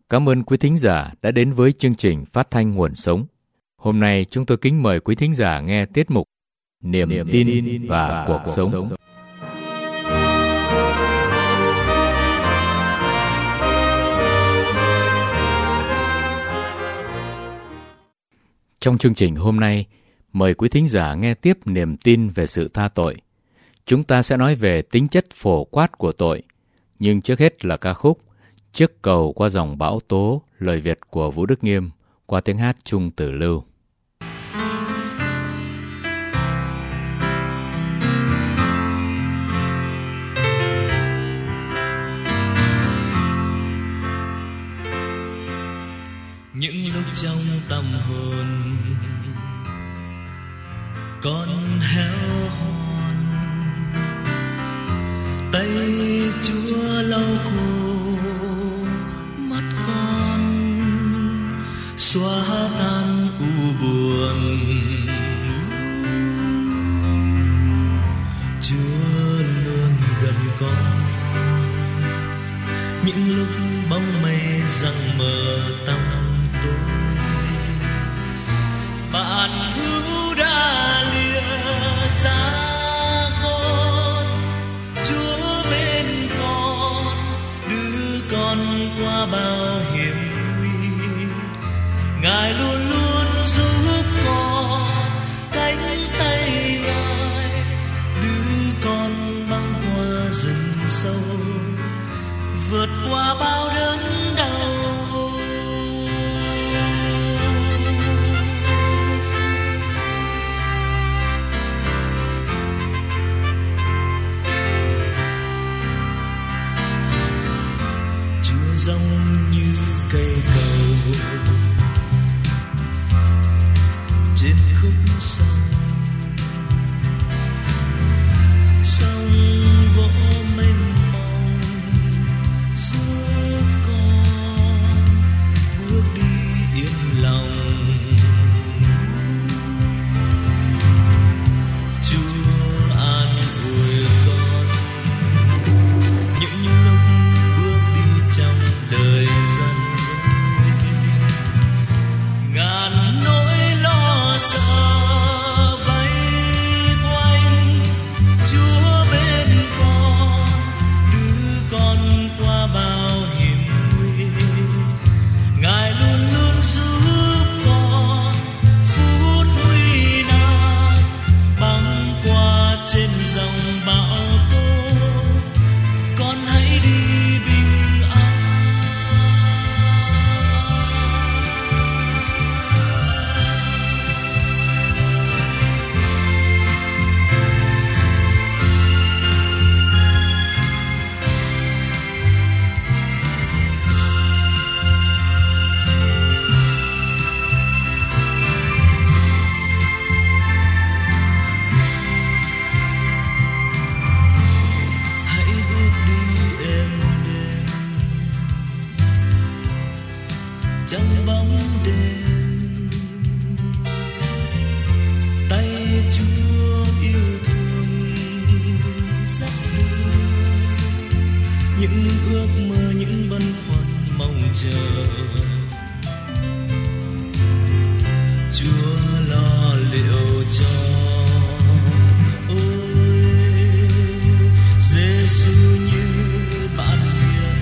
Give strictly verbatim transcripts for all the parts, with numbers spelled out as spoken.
Cảm ơn quý thính giả đã đến với chương trình Phát thanh Nguồn Sống. Hôm nay chúng tôi kính mời quý thính giả nghe tiết mục Niềm, Niềm tin, tin và, và cuộc, cuộc sống. sống. Trong chương trình hôm nay, mời quý thính giả nghe tiếp niềm tin về sự tha tội. Chúng ta sẽ nói về tính chất phổ quát của tội, nhưng trước hết là ca khúc Chiếc cầu qua dòng bão tố, lời Việt của Vũ Đức Nghiêm qua tiếng hát Trung Tử Lưu. Những lúc trong tâm hồn con héo hon, tay Chúa lau khô mắt con, xóa tan u buồn. Chúa luôn gần con những lúc bóng mây giăng mờ tăm tối. Bạn hữu đã lìa xa con, Chúa bên con, đưa con qua bao hiểm nguy. Ngài luôn luôn giúp con, cánh tay Ngài đưa con băng qua rừng sâu, vượt qua bao đớn đau. Chúa giống như cây cầu trên khúc sông, sông vỗ mênh mông giúp con bước đi yên lòng. Chúa an ủi con những lúc bước đi trong đời gian dối, ngàn nỗi lo sợ vây quanh. Chúa bên con, đưa con qua bao hiểm nguy. Ngài luôn luôn giúp con phút nguy nan, băng qua trên dòng bão tố. Con hãy đi bình an. Hãy bước đi êm đềm trong bóng đêm. Tay Chúa yêu thương dắt đưa những ước mơ, những băn khoăn mong chờ. Chúa lo liệu cho. Ôi Giêsu như bạn hiền,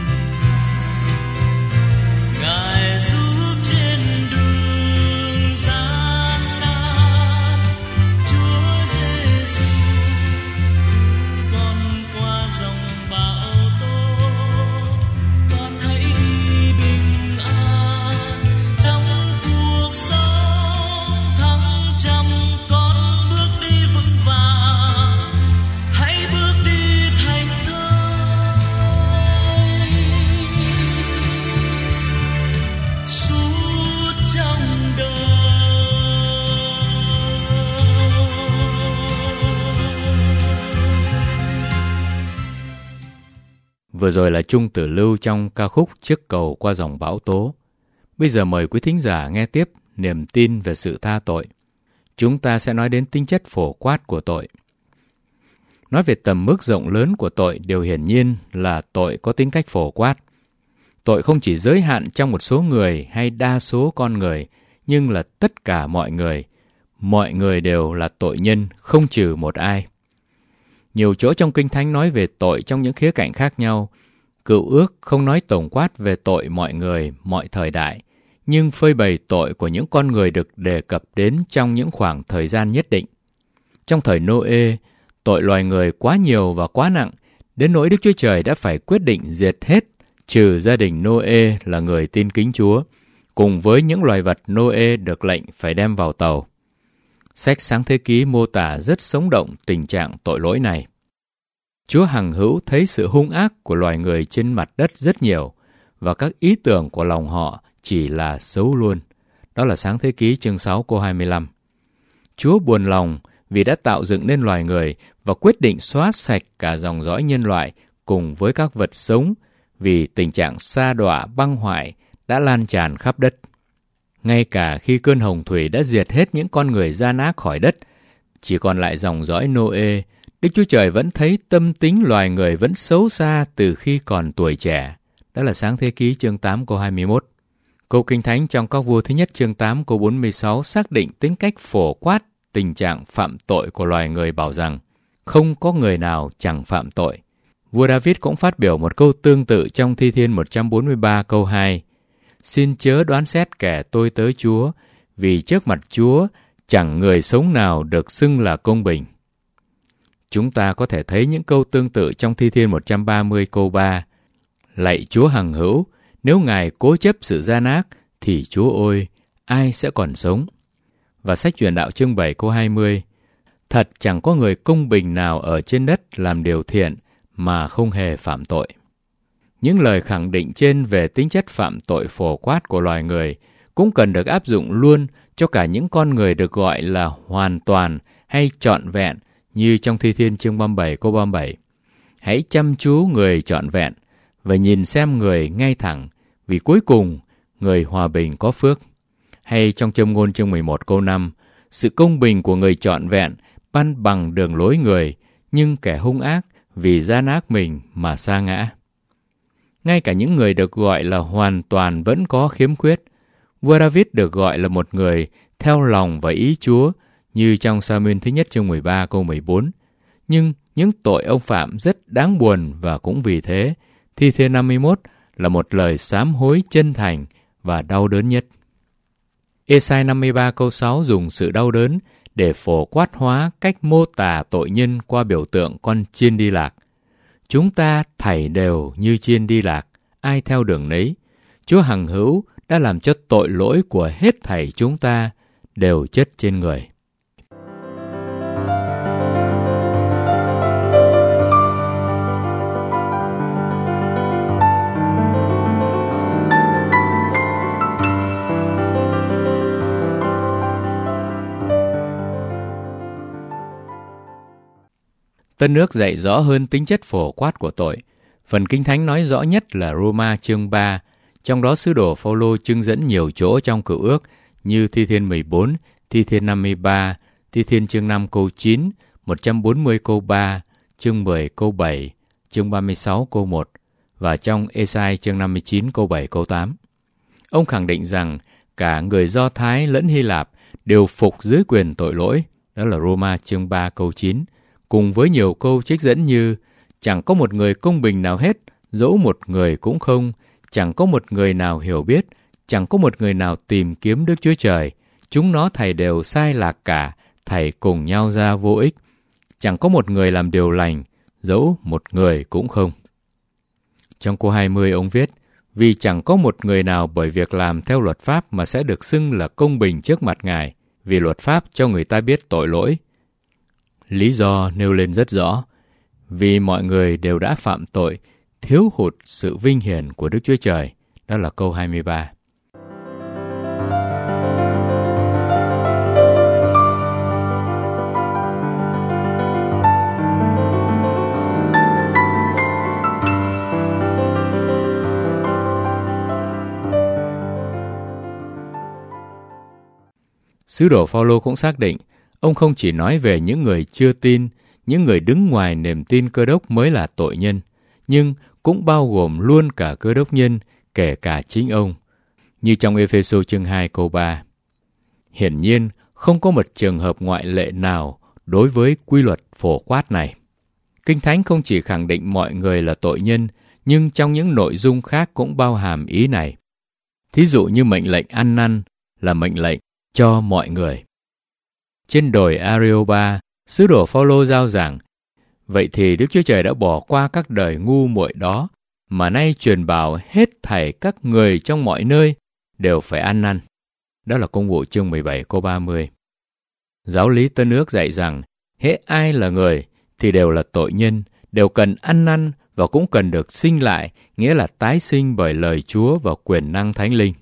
Ngài giúp trên đường gian nan. Chúa Giêsu đưa con qua dòng bão tố. Con hãy đi bình an trong cuộc sống, thăng trầm con bước đi vững vàng. Hãy bước đi thành thơi suốt trong đời. Vừa rồi là Trung Tử Lưu trong ca khúc Chiếc cầu qua dòng bão tố. Bây giờ mời quý thính giả nghe tiếp niềm tin về sự tha tội. Chúng ta sẽ nói đến tính chất phổ quát của tội. Nói về tầm mức rộng lớn của tội, điều hiển nhiên là tội có tính cách phổ quát. Tội không chỉ giới hạn trong một số người hay đa số con người, nhưng là tất cả mọi người. Mọi người đều là tội nhân, không trừ một ai. Nhiều chỗ trong Kinh Thánh nói về tội trong những khía cạnh khác nhau. Cựu ước không nói tổng quát về tội mọi người, mọi thời đại, nhưng phơi bày tội của những con người được đề cập đến trong những khoảng thời gian nhất định. Trong thời Nô-ê, tội loài người quá nhiều và quá nặng, đến nỗi Đức Chúa Trời đã phải quyết định diệt hết, trừ gia đình Nô-ê là người tin kính Chúa, cùng với những loài vật Nô-ê được lệnh phải đem vào tàu. Sách Sáng Thế Ký mô tả rất sống động tình trạng tội lỗi này. Chúa hằng hữu thấy sự hung ác của loài người trên mặt đất rất nhiều, và các ý tưởng của lòng họ chỉ là xấu luôn. Đó là Sáng Thế Ký chương sáu câu hai mươi lăm. Chúa buồn lòng vì đã tạo dựng nên loài người và quyết định xóa sạch cả dòng dõi nhân loại cùng với các vật sống vì tình trạng sa đọa băng hoại đã lan tràn khắp đất. Ngay cả khi cơn hồng thủy đã diệt hết những con người gian ác khỏi đất, chỉ còn lại dòng dõi Nô-ê, Đức Chúa Trời vẫn thấy tâm tính loài người vẫn xấu xa từ khi còn tuổi trẻ. Đó là Sáng Thế Ký chương tám câu hai mươi mốt. Câu Kinh Thánh trong Các Vua thứ nhất chương tám câu bốn mươi sáu xác định tính cách phổ quát tình trạng phạm tội của loài người, bảo rằng không có người nào chẳng phạm tội. Vua David cũng phát biểu một câu tương tự trong Thi Thiên một trăm bốn mươi ba câu hai. Xin chớ đoán xét kẻ tôi tớ Chúa, vì trước mặt Chúa chẳng người sống nào được xưng là công bình. Chúng ta có thể thấy những câu tương tự trong Thi Thiên một trăm ba mươi câu ba. Lạy Chúa hằng hữu, nếu Ngài cố chấp sự gian ác, thì Chúa ôi, ai sẽ còn sống? Và sách Truyền Đạo chương bảy câu hai mươi. Thật chẳng có người công bình nào ở trên đất làm điều thiện mà không hề phạm tội. Những lời khẳng định trên về tính chất phạm tội phổ quát của loài người cũng cần được áp dụng luôn cho cả những con người được gọi là hoàn toàn hay trọn vẹn, như trong Thi Thiên chương ba mươi bảy câu ba mươi bảy. Hãy chăm chú người trọn vẹn và nhìn xem người ngay thẳng, vì cuối cùng người hòa bình có phước. Hay trong Châm Ngôn chương mười một câu năm, sự công bình của người trọn vẹn ban bằng đường lối người, nhưng kẻ hung ác vì gian ác mình mà sa ngã. Ngay cả những người được gọi là hoàn toàn vẫn có khiếm khuyết. Vua David được gọi là một người theo lòng và ý Chúa, như trong Sa-muên thứ nhất chương mười ba câu mười bốn. Nhưng những tội ông phạm rất đáng buồn, và cũng vì thế, Thi Thiên năm mươi mốt là một lời sám hối chân thành và đau đớn nhất. Ê-sai năm mươi ba câu sáu dùng sự đau đớn để phổ quát hóa cách mô tả tội nhân qua biểu tượng con chiên đi lạc. Chúng ta thảy đều như chiên đi lạc, ai theo đường nấy. Chúa hằng hữu đã làm cho tội lỗi của hết thảy chúng ta đều chất trên người. Tân ước dạy rõ hơn tính chất phổ quát của tội. Phần Kinh Thánh nói rõ nhất là Roma chương ba, trong đó sứ đồ Phao-lô trưng dẫn nhiều chỗ trong Cựu ước như Thi Thiên mười bốn, Thi Thiên năm mươi ba, Thi Thiên chương năm câu chín, một trăm bốn mươi câu ba, chương mười câu bảy, chương ba mươi sáu câu một và trong Ê-sai chương năm mươi chín câu bảy câu tám. Ông khẳng định rằng cả người Do Thái lẫn Hy Lạp đều phục dưới quyền tội lỗi, đó là Roma chương ba câu chín, cùng với nhiều câu trích dẫn như chẳng có một người công bình nào hết, dẫu một người cũng không, chẳng có một người nào hiểu biết, chẳng có một người nào tìm kiếm Đức Chúa Trời, chúng nó thảy đều sai lạc cả, thảy cùng nhau ra vô ích, chẳng có một người làm điều lành, dẫu một người cũng không. Trong câu hai mươi ông viết, vì chẳng có một người nào bởi việc làm theo luật pháp mà sẽ được xưng là công bình trước mặt Ngài, vì luật pháp cho người ta biết tội lỗi. Lý do nêu lên rất rõ, vì mọi người đều đã phạm tội, thiếu hụt sự vinh hiển của Đức Chúa Trời. Đó là câu hai mươi ba. Sứ đồ Phao-lô cũng xác định, ông không chỉ nói về những người chưa tin, những người đứng ngoài niềm tin Cơ Đốc mới là tội nhân, nhưng cũng bao gồm luôn cả Cơ Đốc nhân, kể cả chính ông, như trong Ê-phê-sô chương hai câu ba. Hiển nhiên, không có một trường hợp ngoại lệ nào đối với quy luật phổ quát này. Kinh Thánh không chỉ khẳng định mọi người là tội nhân, nhưng trong những nội dung khác cũng bao hàm ý này. Thí dụ như mệnh lệnh ăn năn là mệnh lệnh cho mọi người. Trên đồi Areopa, sứ đồ Phao-lô giao giảng, vậy thì Đức Chúa Trời đã bỏ qua các đời ngu muội đó, mà nay truyền bảo hết thảy các người trong mọi nơi đều phải ăn năn. Đó là Công vụ chương mười bảy câu ba mươi. Giáo lý Tân Ước dạy rằng, hễ ai là người thì đều là tội nhân, đều cần ăn năn và cũng cần được sinh lại, nghĩa là tái sinh bởi lời Chúa và quyền năng Thánh Linh.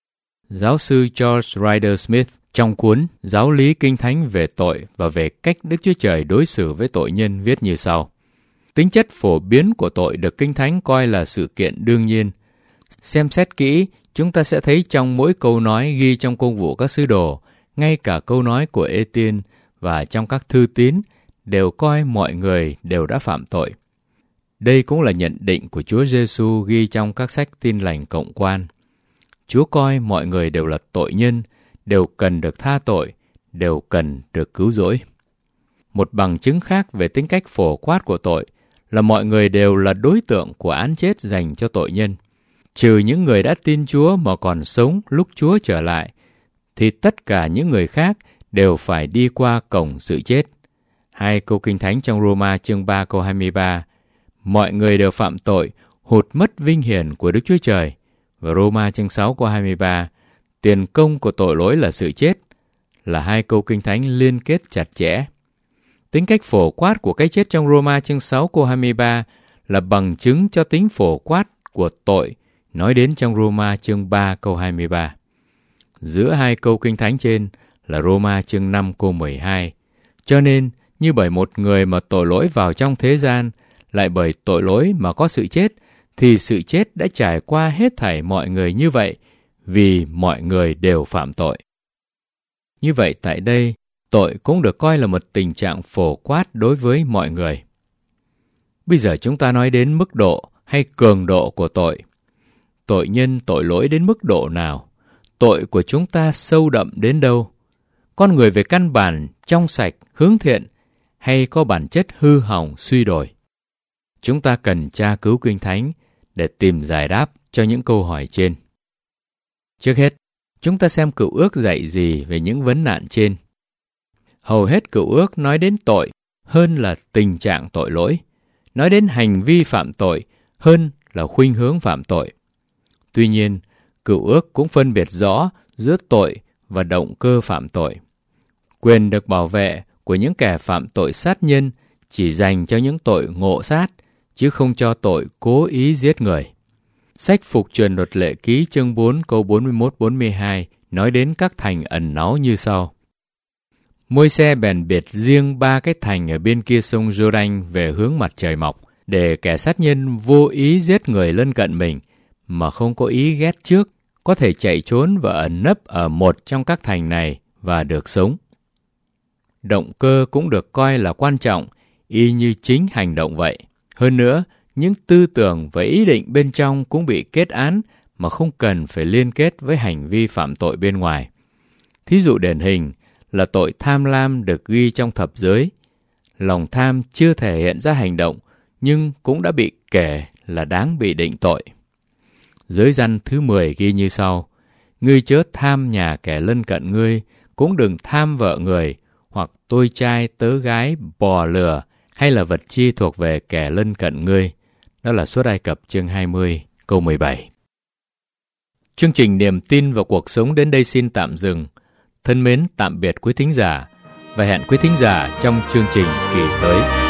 Giáo sư George Ryder Smith trong cuốn Giáo lý Kinh Thánh về tội và về cách Đức Chúa Trời đối xử với tội nhân viết như sau. Tính chất phổ biến của tội được Kinh Thánh coi là sự kiện đương nhiên. Xem xét kỹ, chúng ta sẽ thấy trong mỗi câu nói ghi trong Công vụ các sứ đồ, ngay cả câu nói của Ê-tiên và trong các thư tín, đều coi mọi người đều đã phạm tội. Đây cũng là nhận định của Chúa Giêsu ghi trong các sách Tin lành cộng quan. Chúa coi mọi người đều là tội nhân, đều cần được tha tội, đều cần được cứu rỗi. Một bằng chứng khác về tính cách phổ quát của tội là mọi người đều là đối tượng của án chết dành cho tội nhân. Trừ những người đã tin Chúa mà còn sống lúc Chúa trở lại, thì tất cả những người khác đều phải đi qua cổng sự chết. Hai câu Kinh Thánh trong Roma chương ba câu hai mươi ba, mọi người đều phạm tội, hụt mất vinh hiển của Đức Chúa Trời. Và Roma chương sáu câu hai mươi ba, tiền công của tội lỗi là sự chết, là hai câu Kinh Thánh liên kết chặt chẽ. Tính cách phổ quát của cái chết trong Roma chương sáu câu hai mươi ba là bằng chứng cho tính phổ quát của tội nói đến trong Roma chương ba câu hai mươi ba. Giữa hai câu Kinh Thánh trên là Roma chương năm câu mười hai. Cho nên, như bởi một người mà tội lỗi vào trong thế gian, lại bởi tội lỗi mà có sự chết, thì sự chết đã trải qua hết thảy mọi người như vậy, vì mọi người đều phạm tội. Như vậy tại đây, tội cũng được coi là một tình trạng phổ quát đối với mọi người. Bây giờ chúng ta nói đến mức độ hay cường độ của tội. Tội nhân tội lỗi đến mức độ nào? Tội của chúng ta sâu đậm đến đâu? Con người về căn bản trong sạch, hướng thiện, hay có bản chất hư hỏng, suy đồi? Chúng ta cần tra cứu Kinh Thánh để tìm giải đáp cho những câu hỏi trên. Trước hết, chúng ta xem Cựu Ước dạy gì về những vấn nạn trên. Hầu hết Cựu Ước nói đến tội hơn là tình trạng tội lỗi, nói đến hành vi phạm tội hơn là khuynh hướng phạm tội. Tuy nhiên, Cựu Ước cũng phân biệt rõ giữa tội và động cơ phạm tội. Quyền được bảo vệ của những kẻ phạm tội sát nhân chỉ dành cho những tội ngộ sát, chứ không cho tội cố ý giết người. Sách Phục truyền luật lệ ký chương bốn câu bốn mươi mốt bốn mươi hai nói đến các thành ẩn náu như sau. Môi-se bèn biệt riêng ba cái thành ở bên kia sông Giô-đanh về hướng mặt trời mọc, để kẻ sát nhân vô ý giết người lân cận mình, mà không có ý ghét trước, có thể chạy trốn và ẩn nấp ở một trong các thành này và được sống. Động cơ cũng được coi là quan trọng, y như chính hành động vậy. Hơn nữa, những tư tưởng và ý định bên trong cũng bị kết án mà không cần phải liên kết với hành vi phạm tội bên ngoài. Thí dụ điển hình là tội tham lam được ghi trong thập giới. Lòng tham chưa thể hiện ra hành động, nhưng cũng đã bị kể là đáng bị định tội. Giới răn thứ mười ghi như sau. Ngươi chớ tham nhà kẻ lân cận ngươi, cũng đừng tham vợ người, hoặc tôi trai tớ gái bò lừa, hay là vật chi thuộc về kẻ lân cận ngươi. Đó là Xuất Ai Cập chương hai mươi, câu mười bảy. Chương trình Niềm tin vào cuộc sống đến đây xin tạm dừng. Thân mến tạm biệt quý thính giả, và hẹn quý thính giả trong chương trình kỳ tới.